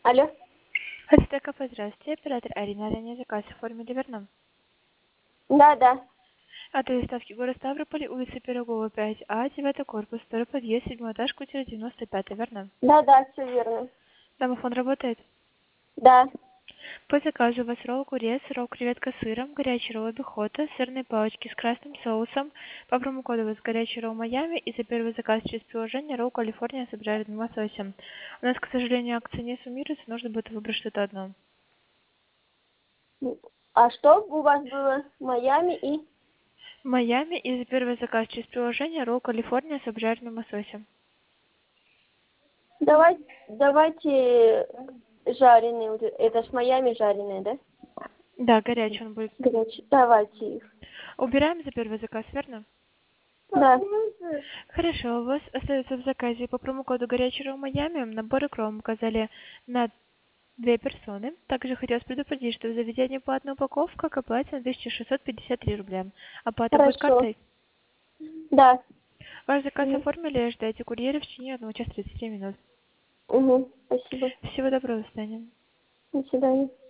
Алло. Хостека, здравствуйте. Оператор Арина. Ранее заказ оформили, верно? Да. Адрес доставки город Ставрополь, улица Пирогова, 5А, 9 корпус, второй подъезд, 7 этаж, квартира 95, верно? Да, все верно. Домофон работает? Да. По заказу у вас ролл огурец, ролл креветка с сыром, горячий ролл обихота, сырные палочки с красным соусом. По промокоду у вас горячий ролл Майами и за первый заказ через приложение ролл Калифорния с обжаренным лососем. У нас, к сожалению, акция не суммируется, нужно будет выбрать что-то одно. А что у вас было? Майами и... Майами и за первый заказ через приложение ролл Калифорния с обжаренным лососем. Давайте жареные. Вот это ж Майами жареные, да? Да, горячий он будет. Горячие. Давайте их. Убираем за первый заказ, верно? Да. Хорошо, у вас остается в заказе по промокоду «Горячий ролл Майами» набор икр мы указали на 2 персоны. Также хотелось предупредить, что в заведении платная упаковка к оплате на 1653 рубля. Оплата будет Хорошо. картой. Да. Ваш заказ оформили, ожидайте курьера в течение 1 часа 30 минут. Угу. Спасибо. Всего доброго, до свидания. До свидания.